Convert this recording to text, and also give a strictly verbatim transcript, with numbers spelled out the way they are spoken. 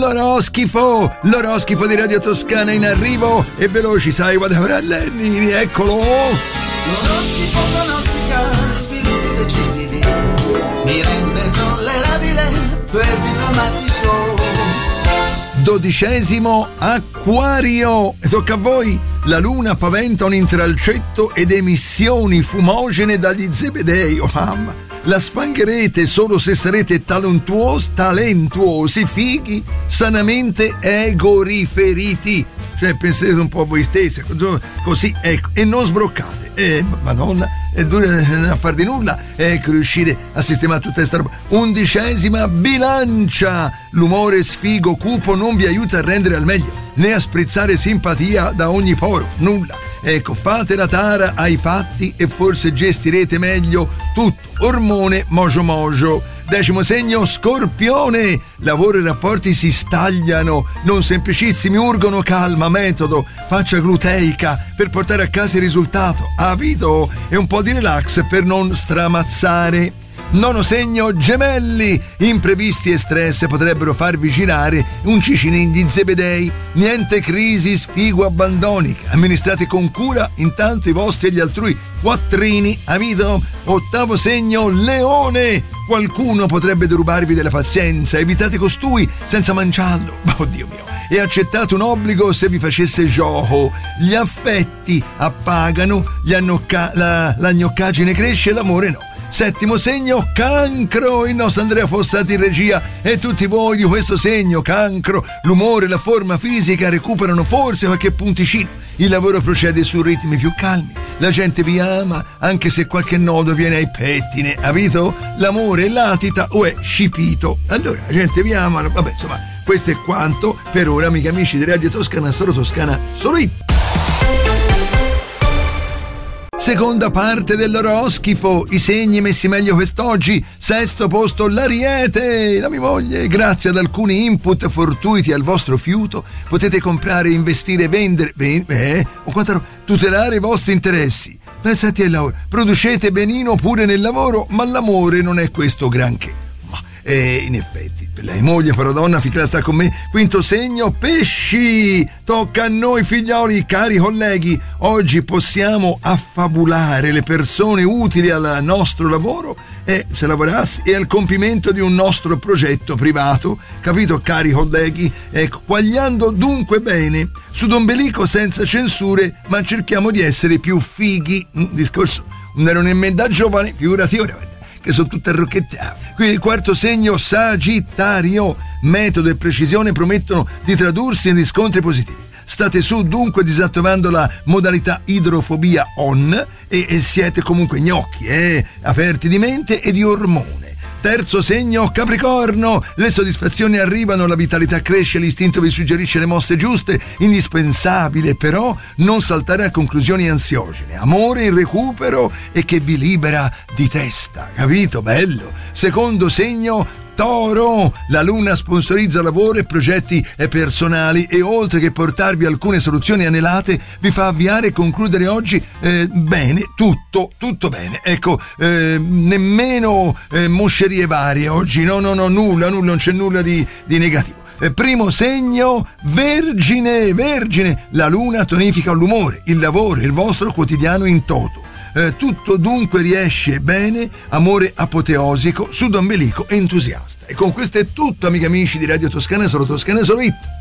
l'oroschifo, l'oroschifo di Radio Toscana in arrivo e veloci, sai, whatever Lennini, eccolo. L'oroscopo pronostica sviluppi decisivi, mi rende tollerabile per Masti Show. Dodicesimo Acquario, e tocca a voi. La luna paventa un intralcetto ed emissioni fumogene dagli zebedei, oh mamma. La sfangherete solo se sarete talentuosi, talentuosi, fighi, sanamente egoriferiti. Cioè penserete un po' a voi stessi, così, ecco, e non sbroccate. Eh, madonna, è dura a far di nulla, ecco, riuscire a sistemare tutta questa roba. Undicesima Bilancia, l'umore sfigo cupo non vi aiuta a rendere al meglio, né a sprizzare simpatia da ogni poro, nulla. Ecco, fate la tara ai fatti e forse gestirete meglio tutto. Ormone mojo mojo. Decimo segno Scorpione, lavoro e rapporti si stagliano, non semplicissimi, urgono calma, metodo, faccia gluteica per portare a casa il risultato, avito, e un po' di relax per non stramazzare. Nono segno Gemelli, imprevisti e stress potrebbero farvi girare un cicinin di zebedei, niente crisi, sfigo, abbandoni, amministrate con cura intanto i vostri e gli altrui quattrini, amico. Ottavo segno Leone, qualcuno potrebbe derubarvi della pazienza, evitate costui senza manciarlo, oddio mio, e accettate un obbligo se vi facesse gioco, gli affetti appagano, gli annocca- la, la gnoccaggine cresce, l'amore no. Settimo segno Cancro, il nostro Andrea Fossati in regia e tutti voi di questo segno Cancro, l'umore e la forma fisica recuperano forse qualche punticino, il lavoro procede su ritmi più calmi, la gente vi ama anche se qualche nodo viene ai pettine, capito? L'amore latita o è scipito, allora la gente vi ama, vabbè, insomma, questo è quanto per ora, amici amici di Radio Toscana, solo Toscana, solo it. Seconda parte dell'oroschifo, i segni messi meglio quest'oggi. Sesto posto l'Ariete, la mia moglie. Grazie ad alcuni input fortuiti al vostro fiuto potete comprare, investire, vendere, eh, o quanto, tutelare i vostri interessi. Pensate al lavoro, producete benino pure nel lavoro, ma l'amore non è questo granché. Ma eh, in effetti, per lei moglie, però donna, finché sta con me. Quinto segno Pesci, tocca a noi figlioli, cari colleghi. Oggi possiamo affabulare le persone utili al nostro lavoro e se lavorassi e al compimento di un nostro progetto privato, capito cari colleghi? Ecco, quagliando dunque bene, sudombelico senza censure, ma cerchiamo di essere più fighi. Discorso, non ero nemmeno da giovane, figurati ora, che sono tutte arrocchettate. Qui il quarto segno Sagittario, metodo e precisione promettono di tradursi in riscontri positivi. State su dunque disattivando la modalità idrofobia on e, e siete comunque gnocchi, eh, aperti di mente e di ormone. Terzo segno Capricorno, le soddisfazioni arrivano, la vitalità cresce, l'istinto vi suggerisce le mosse giuste, indispensabile però non saltare a conclusioni ansiogene, amore in recupero e che vi libera di testa, capito? Bello. Secondo segno Toro, la luna sponsorizza lavoro e progetti personali e oltre che portarvi alcune soluzioni anelate vi fa avviare e concludere oggi eh, bene, tutto, tutto bene. Ecco, eh, nemmeno eh, moscerie varie oggi, no, no, no, nulla, nulla, non c'è nulla di, di negativo. Primo segno Vergine, Vergine, la luna tonifica l'umore, il lavoro, il vostro quotidiano in toto. Eh, tutto dunque riesce bene, amore apoteosico, sudombelico entusiasta. E con questo è tutto, amici amici di Radio Toscana, solo Toscana, solo it.